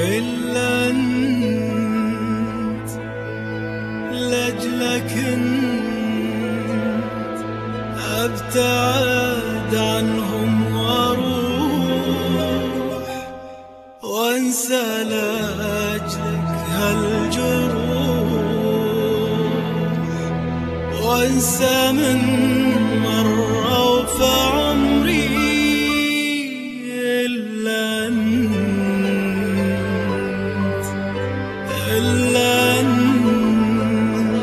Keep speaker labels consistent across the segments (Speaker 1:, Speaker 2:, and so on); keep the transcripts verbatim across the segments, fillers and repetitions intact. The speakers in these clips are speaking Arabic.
Speaker 1: إلا أنت، لأجلك أنت أبتعد عنهم وأروح وأنسى لأجلك هالجروح، وأنسى من مر وفى عمري. إلا أنت، إلا أنت،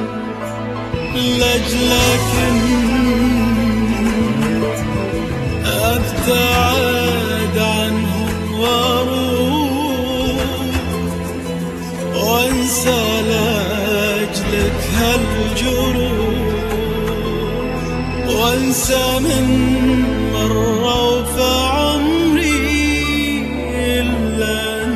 Speaker 1: لأجلك أنت أبتعد عنهم وأروح وأنسى لأجلك هالجروح، وأنسى من مر وفى عمري. إلا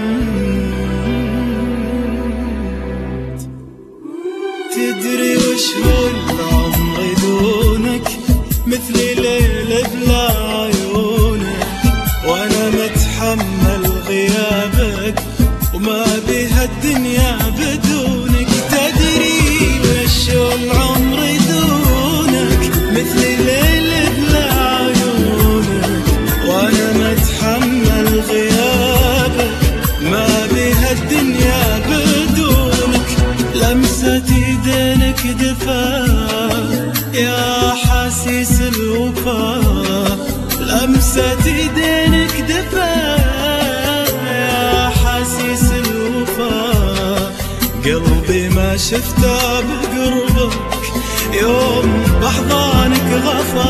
Speaker 1: أنت، تدري وش هو العمر دونك، مثل ليل بلا عيونك، وأنا متحمل غيابك وما بها الدنيا بدونك. تدري وش هو العمر دونك، مثل ليل بلا عيونك، وأنا متحمل غيابك ما بها الدنيا بدونك. لمسة ايدينك دفا يا حاسس الوفا، لمسة ايدينك دفا يا حاسس الوفا. قلبي ما شفته بقربك يوم بأحضانك غفا.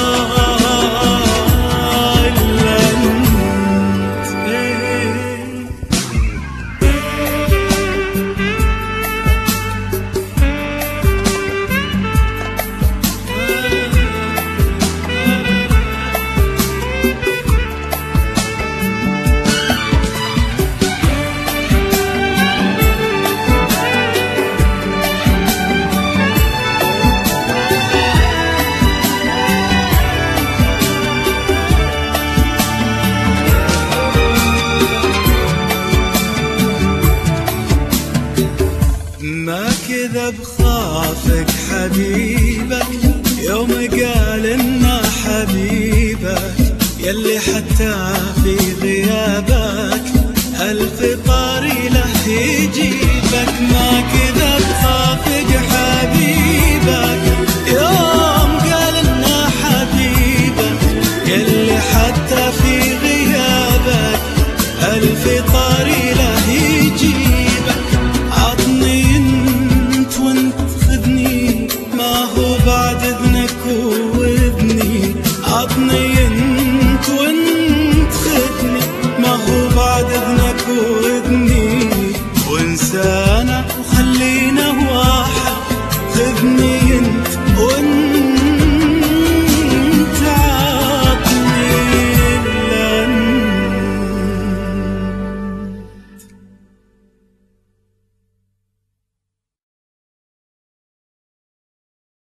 Speaker 1: إلا أنت، ما كذب خافك حبيبك يوم قال إنه حبيبك، يلي حتى في غيابك ألف طريق